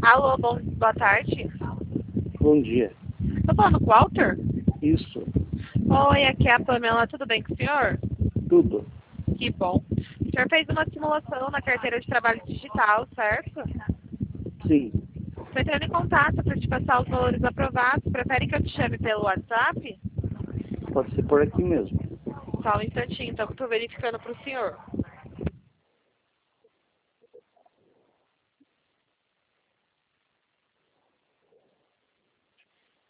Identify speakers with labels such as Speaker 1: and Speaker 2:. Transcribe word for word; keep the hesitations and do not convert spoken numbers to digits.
Speaker 1: Alô, bom, boa tarde.
Speaker 2: Bom dia.
Speaker 1: Tô falando com o Walter?
Speaker 2: Isso,
Speaker 1: Oi, aqui é a Pamela, tudo bem com o senhor?
Speaker 2: tudo.
Speaker 1: Que bom. O senhor fez uma simulação na carteira de trabalho digital, certo?
Speaker 2: Sim,
Speaker 1: Estou entrando em contato para te passar os valores aprovados. Prefere que eu te chame pelo WhatsApp?
Speaker 2: pode ser por aqui mesmo.
Speaker 1: Só um instantinho, então, que eu tô verificando para o senhor.